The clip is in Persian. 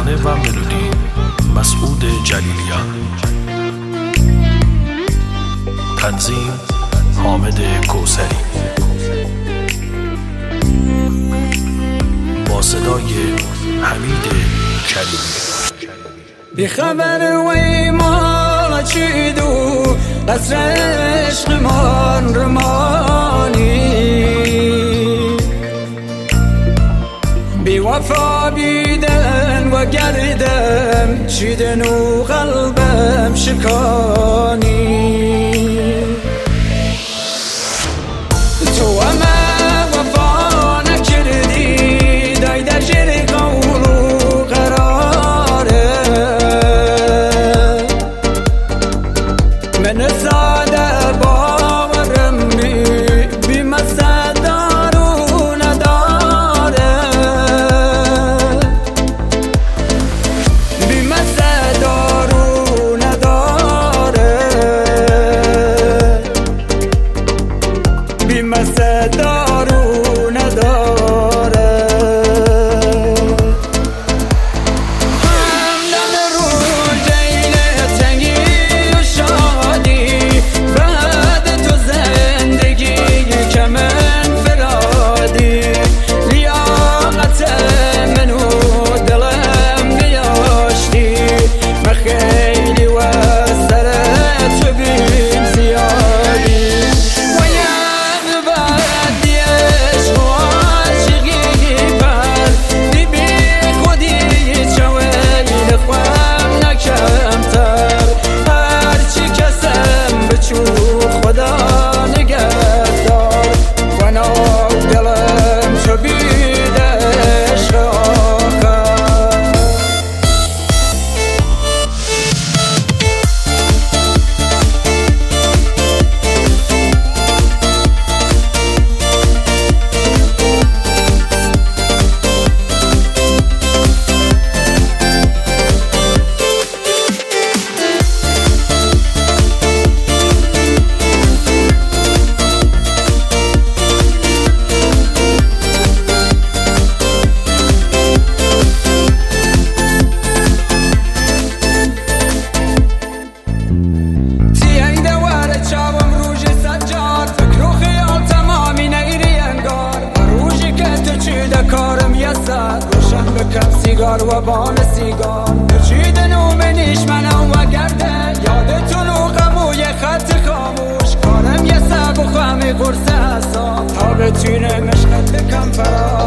ترانه و ملودی مسعود جلیلیان، تنظیم حامد کوثری، با صدای حمید کریمی. بی خبر وی ما چیدو قصر عشق من رمانی، بی وفا بیدن و گردم چیدن و قلبم شکانی. تو اما وفا نکردی دای در جر قول و قراره، من ساده باورم بی مصدر و نداره، بی مصدر و نداره، بی مصدر و نداره. همدم رو جیل تنگی و شادی، بعد تو زندگی که من فرادی، لیاقت من و دلم نیاشتی، من خیلی و سرت تو بیم زیادی. سیگار و بان سیگار چیدن و منیش منم و گرده، یادتون و غم و یه خط خاموش، کارم یه سب و خواهمی قرص حساب تا بتونه مشقت بکم فرار.